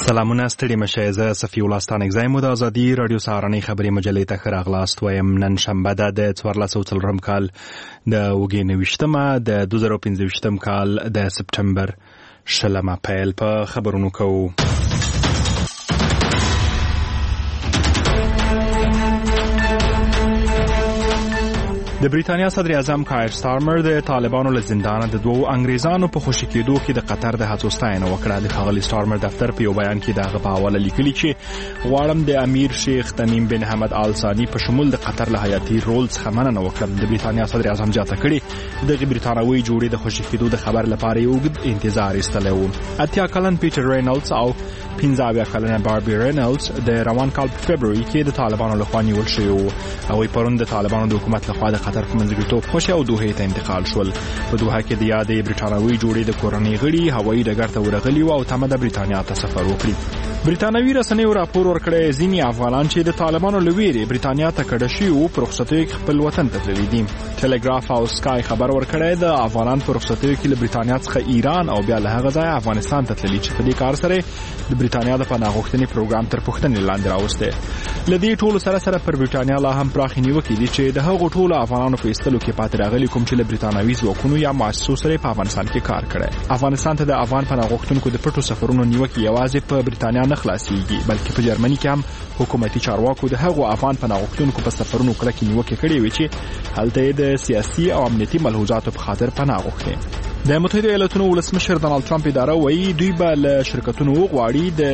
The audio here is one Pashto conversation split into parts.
سلامونه ستړي مشه زه صفی الله ستانکزی مو د ازادي رادیو سهارنۍ خبري مجلې ته ښه راغلاست وایم. نن شنبه ده د 1440 کال د اوږې 29 د 2015 کال د سپټمبر 20 پیل په خبرونو کوو. د بریتانیا صدر اعظم کایر سټارمر د طالبانو له زندانه د دوو انګریزانو په خوشي کېدو کې د قطر د هڅو ستاینه وکړه. د ښاغلي سټارمر دفتر په یو بیان کې دغه په حواله لیکلي چې غواړم د امیر شیخ تمیم بن حمد آل ثانی په شمول د قطر له حیاتي رول څخه مننه وکړم. د بریتانیا صدر اعظم زیاته کړي د بریتانوي جوړې د خوشي کېدو د خبر لپاره یو اوږد انتظار ایستلی و. 80 کلن پیټر رینالډز او 15 کلنه باربي رینالډز د روان کال په فبروري کې د طالبانو لخوا نیول شوي وو. هغوی پرون د طالبانو د حکومت لخوا د قطر په منځګړیتوب خوشي او دوحې ته انتقال شول. په دوحه کې د یادې بریتانوي جوړې د کورنۍ غړي هوایي ډګر ته ورغلي او تمه د بریتانیا ته سفر وکړي. بریتانوي رسنیو راپور ورکړی ځینې افغانان چې د طالبانو له ویرې بریتانیا ته کډه شوي وو په رخصتیو کې خپل وطن ته تللي دي. ټلګراف او سکای خبر ورکړی د افغانان په رخصتیو کې له بریتانیا څخه ایران او بیا له هغه ځایه افغانستان ته تللي چې په دې کار سره د بریتانیا د پناه غوښتنې پروګرام تر پوښتنې لاندې راوستی. له دې ټولو سره پر بریتانیا لا هم پراخې نیوکې دي چې د هغو ټولو افغانانو په ایستلو کې پاتې راغلي کوم چې له بریتانوي ځواکونو یا مؤسسو سره په افغانستان کې کار کړی. افغانستان ته د افغان پناه غوښتونکو د پټو سفرونو نیوکې یوازې په بریتانیا نه خلاصيږي بلکې په جرمني کې هم حکومتي چارواکو د هغو افغان پناه غوښتونکو په سفرونو کلکې نیوکې کړې وې چې هلته د سیاسي او امنیتي ملحوظاتو په خاطر پناه غوښتي. د متحده ایالاتونو ولسمشر ډانلډ ټرمپ اداره وایي دوی به له شرکتونو وغواړي د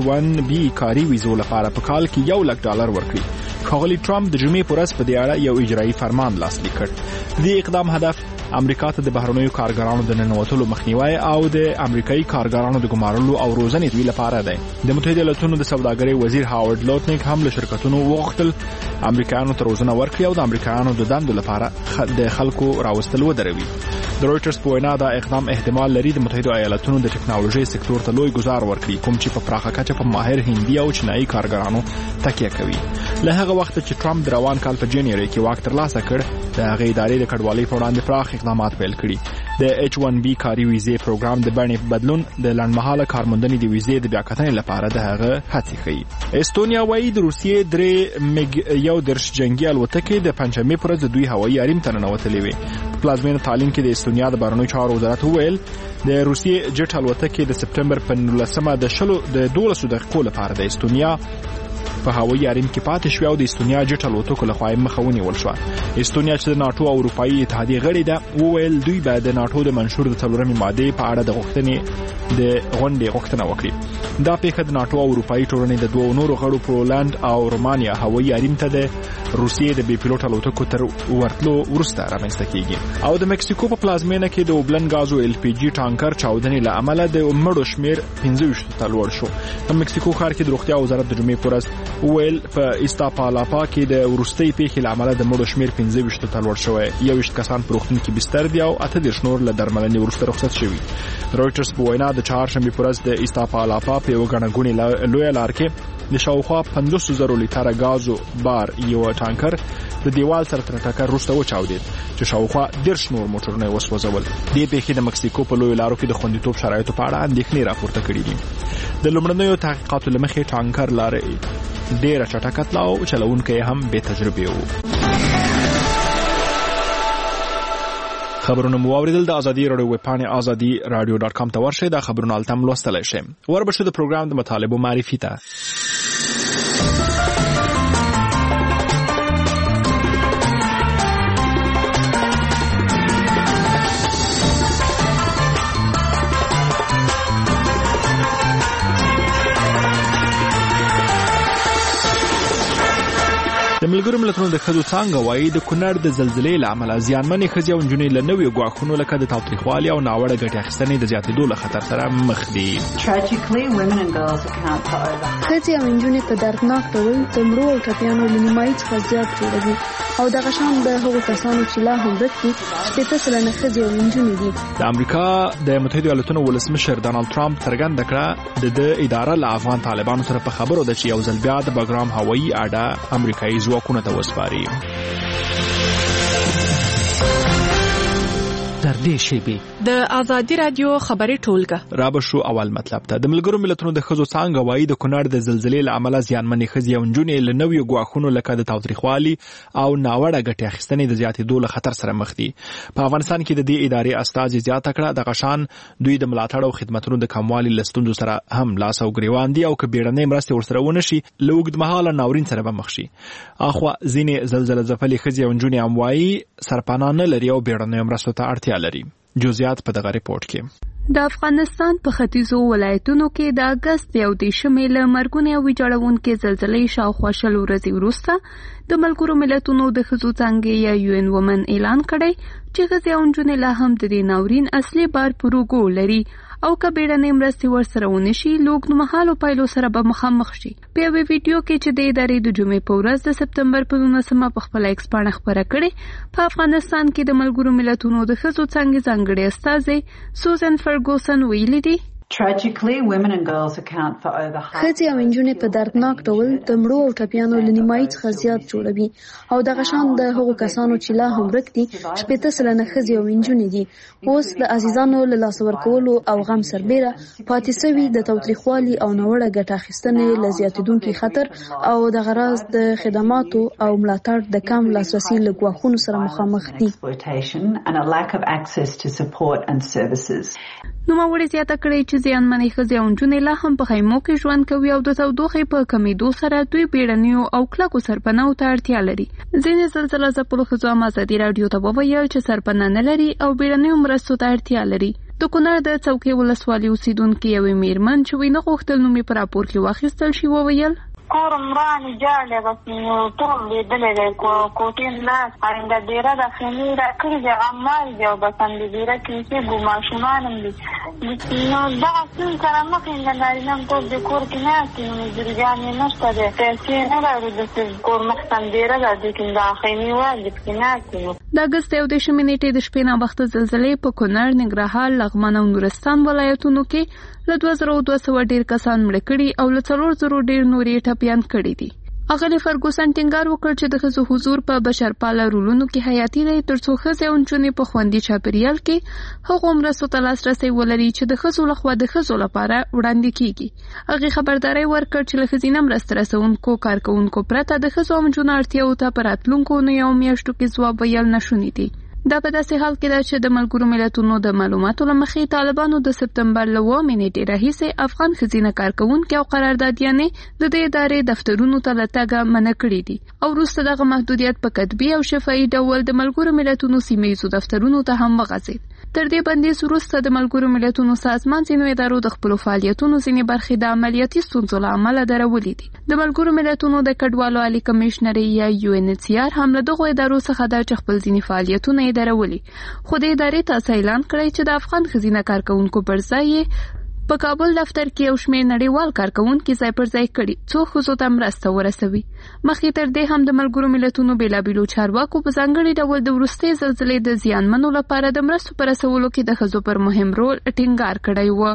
H1B کاري ویزو لپاره په کال کې $100,000 ورکړي. ښاغلي ټرمپ د جمعې په ورځ په دې اړه یو اجرایي فرمان لاسلیک کړ. د اقدام هدف امریکا ته د بهرنیو کارګرانو د ننوتلو مخنیوي او د امریکایي کارګرانو د ګمارلو او روزنې دوی لپاره دی. د متحده ایالاتونو د سوداګرۍ وزیر هاورد لوتنیک هم له شرکتونو وغوښتل امریکایانو ته روزنه ورکړي او د امریکایانو د دندو لپاره د خلکو راوستل ودروي. د رويټرز په وینا دا اقدام احتمال لري د متحده ایالاتونو د ټکنالوژي سکتور ته لوی گزار ورکړي کوم چې په پراخه کچه په ماهر هندي او چینایي کارګرانو تکیه کوي. له هغه وخت چې ټرمپ د روان کال په جنوري کې واک ترلاسه کړ د هغې ادارې د کډوالۍ په وړاندې پراخ اقدامات پیل کړي. د H1B کاري ویزې پروګرام د بڼې بدلون د لنډمهاله کارموندنې د ویزې د بیاکتنې لپاره د هغه هڅې ښيي. استونیا وایي د روسیې 3 MiG-11 جنگي الوتکې د پنجشنبې په ورځ د دوی هوایي حریم ته ننوتلې وې. په پلازمینه تالین کې د استونیا د بهرنیو چارو وزارت وویل د روسیې جټ الوتکې د سپټمبر په 19 د 12 دقیقو لپاره د استونیا په هوایي حریم کې پاتې شو او د استونیا جټ الوتکو لخوا مخه ونیول شو. استونیا چې د ناتو او اروپאי اتحادیې غړي ده وویل دوی به د ناتو د منشور د 4مې ماده په اړه د غونډې غوښتنه وکړي. دا پیښه د ناتو او اروپאי ټولنې د دوه نورو غړو پولند او رومانیا هوایي حریم ته د روسیې د بي پیلوټ الوتکو تر ورتلو وروسته رامنځته کیږي. او د مکسیکو په پلازمینه کې د اوبلن غازو LPG ټانکر چاودنې له امله د مړو شمیر 25 ته لوړ شو. په مکسیکو ښار کې د روغتیا وزارت د جمعې په ورځ ویل په ایستاپالاپا کې د ورستۍ پیښې له امله د مړو شمیر 25 ته لوړ شوی. 21 کسان په روغتون کې بستر دي او 18 نور له درملنې وروسته رخصت شوي. رويټرز په وینا د چهارشنبې په ورځ د ایستاپالاپا په یو غڼه ګونې لویه لار کې د شاوخوا 500,000 لیټره غازو بار یو ټانکر د دیوال سره تر ټکر وروسته وچاودید چې شاوخوا 10 نور موټرونه وسوځول. دې پیښې د مکسیکو په لویو لارو کې د خوندیتوب شرایطو په اړه اندېښنې راپورته کړې دي. د لومړنیو تحقیقاتو له مخې ټانکر لارې ډېره چټکه تله او چلوونکی هم بې تجربې و. خبرونه مو واوریدل. د ازادي رادیو ویب پاڼې azadi.radio.com ته ورشئ. دا خبرونه هلته هم لوستلی شئ. وربشو د پروګرام د مطالبو معرفي ته. د ملګرو ملتونو د ښځو څانګه وایي د کونړ د زلزلې له امله زیانمنې ښځې او نجونې له نویو ګواښونو لکه د تاوتریخوالي او ناوړه ګټې اخیستنې د زیاتېدو له خطر سره مخ دي. ښځې او نجونې په دردناک ډول د مړو او ټپیانو له نیمایي څخه زیات جوړوي او دغه شان د هغو کسانو چې لا هم ورک دي 80% ښځې او نجونې دي. د امریکا د متحده ایالاتونو ولسمشر ډانلډ ټرمپ څرګنده کړه د اداره له افغان طالبانو سره په خبرو ده چې یو ځل بیا د بګرام هوایي اډه امریکایي ځواکونو ته وسپاري. د زردې شیبې د آزادي رادیو خبري ټولګه را بشو اول مطلب ته د ملګرو ملتونو د ښځو څانګه وایي د کونړ د زلزلې له امله زیانمنې ښځې او نجونې له نویو ګواښونو لکه د تاوتریخوالي او ناوړه ګټې اخیستنې د زیاتېدو له خطر سره مخ دي. په افغانستان کې د دې ادارې استازي زیاته کړه د غشان دوی د ملاتړ او خدماتو د کموالي له ستونزو سره هم لاس او ګریوان دي او که بیړنۍ مرستې ورسره ونشي له اوږدمهاله ناورین سره به مخ شي. اخوا ځینې زلزله ځپلې ښځې او نجونې هم وایي سرپناه نه لري او بیړنۍ مرستو ته اړتیا لري. جزئیات په دغه ریپورت کې. د افغانستان په ختیځو ولایتونو کې د اگست 11 له مرګونې او ویجاړونکې زلزلې شاوخوا 20 ورځې وروسته د ملګرو ملتونو د ښځو څانګې یا UN وومن اعلان کړی چې ښځې او نجونې لا هم د دې ناورین اصلي بار پر اوږو لري او که بیړنۍ مرستې ورسره ونشي له اوږدمهالو پایلو سره به مخامخ شي. په یوې ویډیو کې چې د ادارې د جمعې په ورځ د سپتمبر په 19 په خپله ایکس پاڼه خپره کړې، په افغانستان کې د ملګرو ملتونو د ښځو څانګې ځانګړې استازې سوزن فرګوسن ویلي دي ښځې او نجونې په دردناک ډول د مړو او ټپیانو له نیمایي څخه زیات جوړوي او دغه شان د هغو کسانو چې لا هم ورک دي 80 سلنه ښځې او نجونې دي اوس د عزیزانو له لاسه ورکولو او غم سربیره پاتې سوي د تاوتریخوالي او ناوړه ګټه اخیستنې له زیاتېدونکي خطر او دغه راز د خدماتو او ملاتړ د کم لاسرسي له ګواښونو سره مخامخ دي. نوموړې زیاته کړې چې زیانمنې ښځې او نجونې لا هم په خیمو کې ژوند کوي او د تودوخې په کمیدو سره دوی بیړنیو او کلکو سرپناهو ته اړتیا لري. ځینې زلزله ځپلو ښځو هم ازادي راډیو ته وویل چې سرپناه نه لري او بیړنیو مرستو ته اړتیا لري. د کونړ د څوکۍ ولسوالۍ اوسیدونکې یوې میرمن چې ویې نه غوښتل نوم یې په راپور کې واخیستل شي وویل کور مرانی جاله بس ټول لیدلې ده کوټین لاس آینده ډیره د خېمې را کړی د عمال دی او بس هم ډیره کې چې ګماشومان هم دي نو دا څنګه سره مخې نه نارینه ټول د کور کې نه چې مزرګانې نشته ده پیسې نه لري د کور مخ هم ډیره د دې د خېمې واجب کې نه د اگست 11 نیټې د شپې ناوخته زلزلې په کونړ، ننګرهار، لغمان او نورستان ولایتونو کې له 2200 ډیر کسان مړه کړي او له 4000 ډیر نورې ټپیان کړي دي. اغلی فرګوسن ټینګار وکړ چې د ښځو حضور په بشرپاله رولونو کې حیاتي دی ترڅو ښځې او نجونې په خوندي چاپیریال کې هغو مرستو ته لاسرسی ولري چې د ښځو لخوا د ښځو لپاره وړاندې کیږي. هغې خبرداری ورکړ چې له ښځینه مرسته رسونکو کارکوونکو پرته د ښځو او نجونو اړتیاوو ته په راتلونکو یو میاشتو کې ځواب ویل نشونی دي. دا په داسې حال کې ده چې د ملګرو ملتونو د معلوماتو له مخې طالبانو د سپتمبر له 9 نیټې راهیسې افغان ښځینه کارکوونکي او قراردادیانې د دې ادارې دفترونو ته له تګه منع کړي دي او وروسته دغه محدودیت په کتبي او شفاهي ډول د ملګرو ملتونو سیمه‌ییزو دفترونو ته هم وغځېد. تر دې بندیز وروسته د ملګرو ملتونو سازمان ځینو ادارو د خپلو فعالیتونو ځینې برخې د عملیاتي ستونزو له امله درولې دي. د ملګرو ملتونو د کډوالو عالي کمشنري یا UNHCR هم له دغو ادارو څخه ده چې خپل ځینې فعالیتونه یې درولي، خو د ادارې تاسو اعلان کړی چې د افغان ښځینه کارکوونکو پر ځای په کابل دفتر کې یو شمېر نړیوال کارکوونکي ځای پر ځای کړي څو ښځو ته مرسته ورسوي. مخکې تر دې هم د ملګرو ملتونو بېلابېلو چارواکو په ځانګړي ډول د وروستۍ زلزلې د زیانمنو لپاره د مرستو په رسولو کې د ښځو پر مهم رول ټینګار کړی و.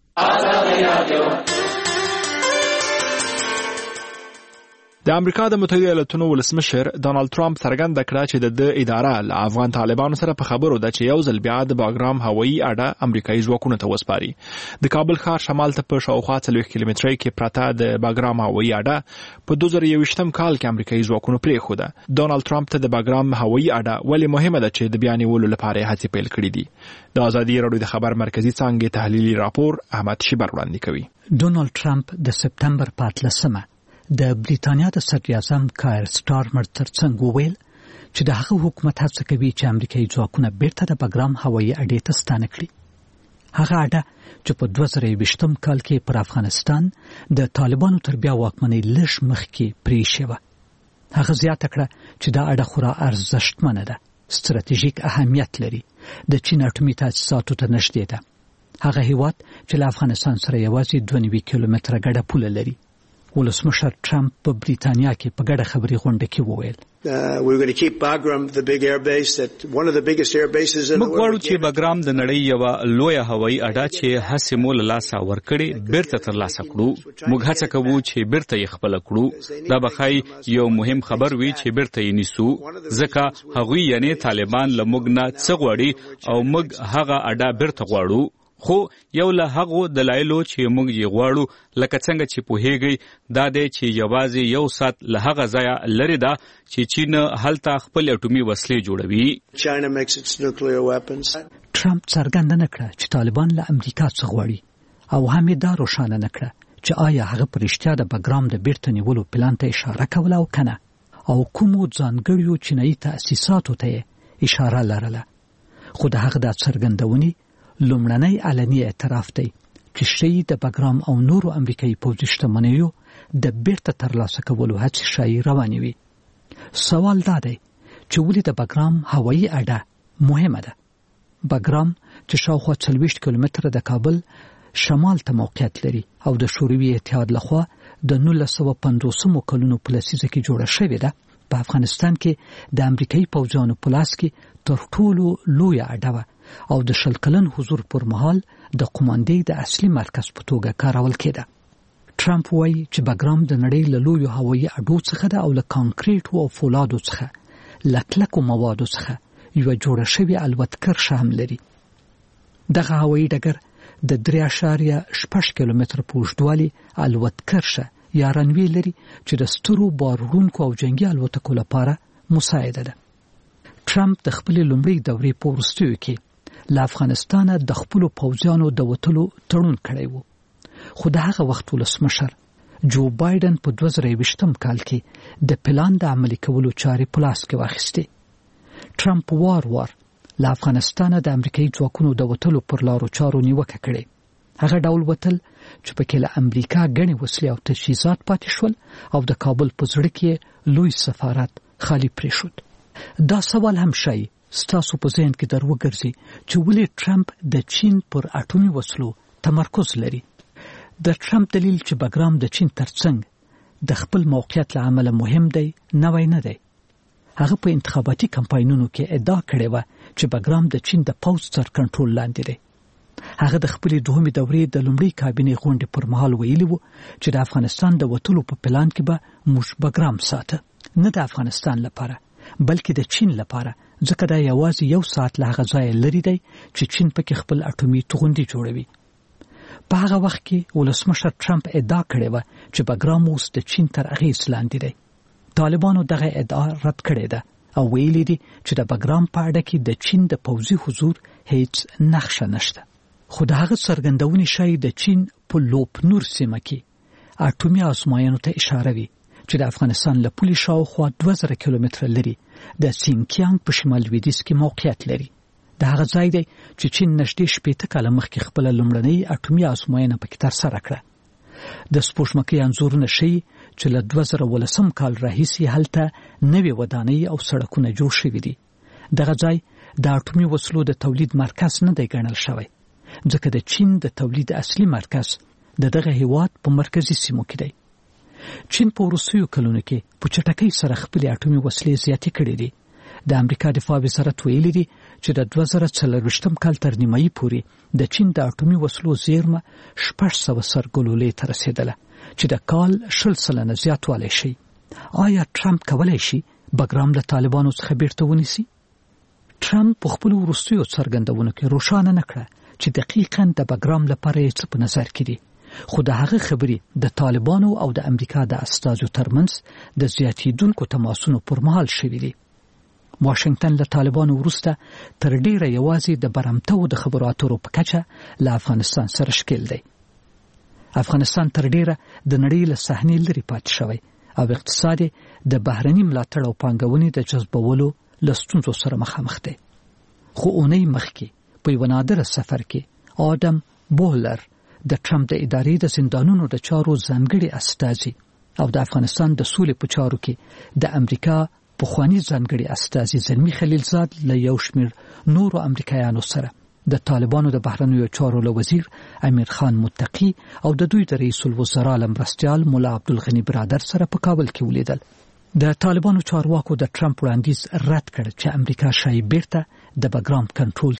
د امریکا د متحده ایالاتونو ولسمشر ډانلډ ټرمپ څرګنده کړه چې د اداره له افغان طالبانو سره په خبرو ده چې یو ځل بیا د باګرام هوایي اډه امریکایي ځواکونو ته وسپاري. د کابل ښار شمال ته په شاوخوا 40 کیلومترۍ کې پرته د باګرام هوایي اډه په 2021 کال کې امریکایي ځواکونو پرېښوده. ډانلډ ټرمپ ته د باګرام هوایي اډه ولې مهمه ده چې د بیان نیولو لپاره هڅې پیل کړې دي. د آزادي راډیو د خبر مرکزی څانګې تحلیلي راپور احمد شیبر وړاندې کوي. ډونالد ټرمپ د سپتمبر 14 د بریتانیا د صدر اعظم کایر سټارمر ترڅنګ وویل چې د هغه حکومت هڅه کوي چې امریکایي ځواکونه بیرته د باګرام هوایي اډې ته ستانه کړي. هغه اډه چې په 2020 کال کې پر افغانستان د طالبانو تر بیا واکمنۍ لږ مخکې پرې شوه. هغه زیاته کړه چې دا اډه خورا ارزښتمنه ده، ستراتیژیک اهمیت لري، د چین اټومي تاسیساتو ته نږدې ده. هغه هیواد چې له افغانستان سره یوازې 2.9 کیلومتره ګډه پوله لري. ولسمشر ټرمپ په بریتانیا کې په ګډه خبري غونډه کې وویل we're going to keep Bagram the big air base that one of the biggest air bases in the world. موږ غواړو چې باګرام د نړۍ یو لوی هوایي اډه چې هڅې مو له لاسه ورکړي بیرته ترلاسه کړو. موږ هڅه کوو چې بیرته یې خپل کړو. دا بخای یو مهم خبر وي چې بیرته یې نیسو ځکه هغوی یعنی طالبان له موږ نه څه غواړي او موږ هغه اډه بیرته غواړو. خو یو له هغو دلایلو چې موږ یې غواړو لکه څنګه چې پوهیږئ دا دی چې یوازې یو ساعت له هغه ځایه لرې ده چې چین هلته خپل اټومي وسلې جوړوي. ټرمپ څرګنده نه کړه چې طالبان له امریکا څخه غواړي او هم یې دا روښانه نه کړه چې آیا هغه په رښتیا د باګرام د بیرته نیولو پلان ته اشاره کوله او کنه او کومو ځانګړیو چینایي تأسیساتو ته اشاره لرله. خو د هغه د څرګندونې لومړنی علني اعتراف دی چې شی د باګرام او نورو امریکایي پوځي شتمنیو د بیرته ترلاسه کولو هڅې شایي روانې وي. سوال دا دی چې ولې د باګرام هوایي اډه مهمه ده. باګرام چې شاوخوا 40 کیلومتره د کابل شمال ته موقعیت لري او د شوروي اتحاد لخوا د 1950 کلونو په لسیزه کې جوړه شوې ده. په افغانستان کې د امریکایي پوځیانو په لاس کې تر ټولو لویه اډه وه او د 100 کلن حضور پر مهال د قوماندې د اصلي مرکز په توګه کارول کېده. ټرمپ وایي چې باګرام د نړۍ له لویو هوایي اډو څخه ده او له کانکریټ او فولادو څخه له کلکو موادو څخه یوه جوړه شوې الوتکرشه هم لري. دغه هوایي ډګر د 3.6 کیلومتره په اوږدوالي الوتکرشه یا رنوی لري چې د سترو بارونکو او جنگي الوتکو لپاره مساعده ده. ټرمپ د خپل لومړۍ دورې په وروستیو کې له افغانستانه د خپل پوځیانو د وټلو تړون کړی وو. خو د هغه وخت ولسمشر جو بایدن په 2020 کال کې د پلان د عملي کولو چارې په لاس کې واخیستې. ټرمپ وار له افغانستانه د امریکایي ځواکونو د وټلو پر لارو چارو نیوکه کړې. هغه ډول وټل چې پکې له امریکا غني وسلې او تجهیزات پاتې شول او د کابل په زړه کې لوی سفارت خالی پرېښود. دا سوال هم شای ستاسو په ذهن کې دروګرځي چې ولې ټرمپ د چین پر اټومي وسلو تمرکز لري. د ټرمپ دلیل چې باګرام د چین ترڅنګ د خپل موقعیت له امله مهم دی نوی نه دی. هغه په انتخاباتي کمپاینونو کې ادعا کړې وه چې باګرام د چین د پوځ تر کنټرول لاندې دی. هغه د خپل دوهمې دورې د لومړۍ کابینې غونډې پر مهال ویلي وو چې د افغانستان د وټلو په پلان کې به موږ باګرام ساته نه د افغانستان لپاره بلکې د چین لپاره ځکه دا یوازې یو ساعت له هغه ځایه لرې دی چې چین پکې خپل اټومي توغندي جوړوي. په هغه وخت کې ولسمشر ټرمپ ادعا کړې وه چې باګرام اوس د چین تر اغېز لاندې دی. طالبانو دغه ادعا رد کړې ده او ویلي دي چې د باګرام په اډه کې د چین د پوځي حضور هیڅ نښه نشته. خو د هغه څرګندونې شایي د چین په لوپ نور سیمه کې اټومي ازموینو ته اشاره وي چې د افغانستان له پولې شاوخوا 2000 کیلومتره لري د سینکیانګ په شمال لویدیځ کې موقعیت لري. د هغه ځای دی چې چین نږدې 70 کاله مخکې خپل لومړنۍ اټومي ازموینه پکې ترسره کړه. د سپوږمکۍ انځورونه ښیي چې له 2013 کال راهیسې هلته نوې ودانۍ او سړکونه جوړ شوي دي. دغه ځای د اټومي وسلو د تولید مرکز نه دی ګڼل شوی ځکه د چین د تولید اصلي مرکز دغه هیواد په مرکزي سیمو کې دی. چین په وروستیو کلونو کې په چټکۍ سره خپل اټومي وسلې زیاتې کړې دي. د امریکا دفاع وزارت ویلي دی چې د 2024 کال تر نیمایي پورې د چین د اټومي وسلو زیرمه 600 سرګلولې ته رسیدله چې د کال 20% زیاتوالی شي. آیا ټرمپ کولی شي باګرام له طالبانو څخه بیرته ونیسي؟ ټرمپ په خپل وروستیو څرګندونو کې روښانه نه کړه چې دقیقاً د باګرام لپاره یې څه په نظر کې دي. خو د هغه خبرې د طالبانو او د امریکا د استازو ترمنځ د زیاتېدونکو تماسونو پر مهال شوي دي. واشنگټن له طالبانو وروسته تر ډیره یوازې د برمتو د خبرو اترو په کچه له افغانستان سره ښکېل دی. افغانستان تر ډیره د نړۍ له صحنې لرې پاتې شوی او اقتصاد د بهرني ملاتړ او پانګونې د جذبولو له ستونزو سره مخامخ دی. خو اونۍ مخکې په یو نادره سفر کې آدم بولر د ټرمپ د ادارې د زندانونو د چارو ځانګړي استازي او د افغانستان د سولې په چارو کې د امریکا پخوانی ځانګړي استازي زلمی خلیلزاد له یو شمېر نورو امریکایانو سره د طالبانو د بهرنیو چارو له وزیر امیر خان متقی او د دوی د رئیس الوزرا مرستیال مولا عبدالغنی برادر سره په کابل کې ولیدل. د طالبانو چارواکو د ټرمپ وړاندیز رد کړ چې امریکا شایي بیرته د بګرام کنټرول